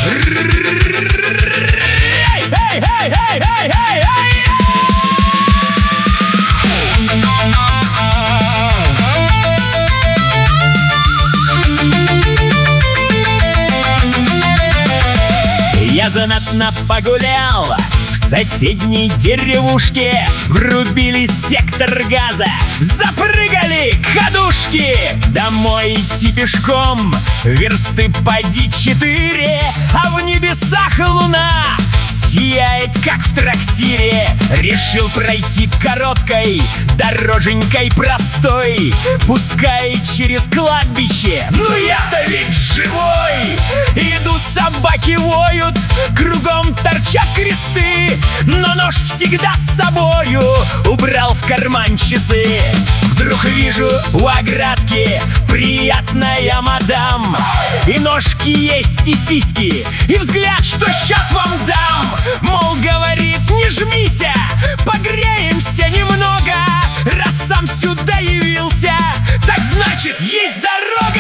Я знатно погулял в соседней деревушке. Врубили сектор газа, запрыгали ходушки. Домой идти пешком, версты поди 4, а в небесах луна сияет, как в трактире. Решил пройти короткой дороженькой простой, пускай через кладбище, ну я-то ведь живой. Иду, собаки воют, кругом торчат кресты, но нож всегда с собою убрал в карман часы. Вдруг вижу у оградки приятная мадам, и ножки есть, и сиськи, и взгляд, что сейчас вам дам. Мол, говорит, не жмися, погреемся немного. Раз сам сюда явился, так значит есть дорога.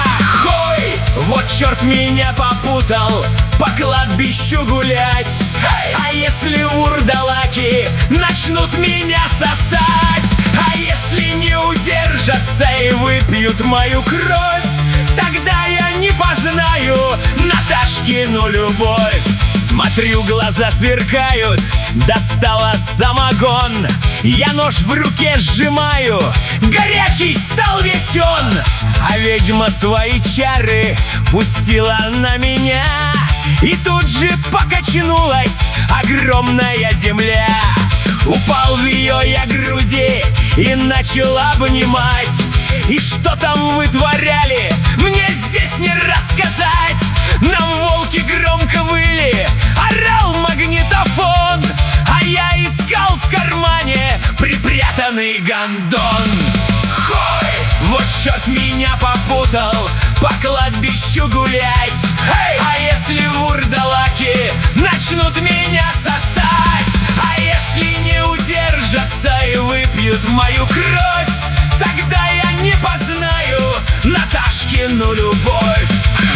Хой, вот черт меня попутал по кладбищу гулять. А если вурдалаки начнут меня сосать, а если не удержатся и выпьют мою кровь, тогда я не познаю Наташкину любовь. Смотрю, глаза сверкают, достала самогон. Я нож в руке сжимаю, горячий стал весь он. А ведьма свои чары пустила на меня, и тут же покачнулась огромная земля. Упал в ее я груди и начал обнимать. И что там вытворяли, мне здесь не рассказать. Нам волки громко выли, орал магнитофон, а я искал в кармане припрятанный гондон. Хой, вот черт меня попутал по кладбищу гулять. А если вурдалаки начнут меня сосать, а если не удержатся и выпьют мою кровь, тогда я не познаю Наташкину любовь.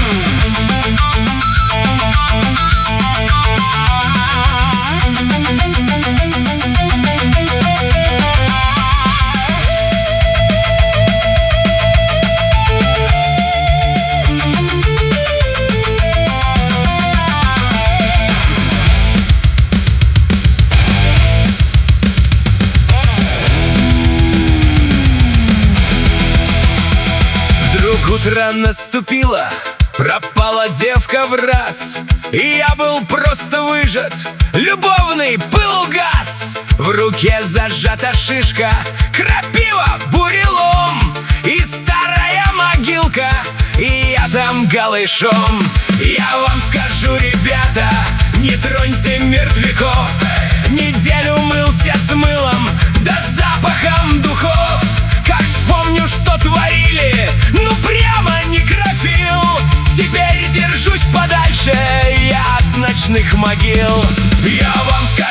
Утро наступило, пропала девка в раз, и я был просто выжат, любовный был газ. В руке зажата шишка, крапива, бурелом и старая могилка, и я там голышом. Я вам скажу, ребята, не троньте мертвяков. Неделю мылся с мылом, да запахом духов. Как вспомню, что творили, ну прямо некрофил. Теперь держусь подальше я от ночных могил. Я вам скажу,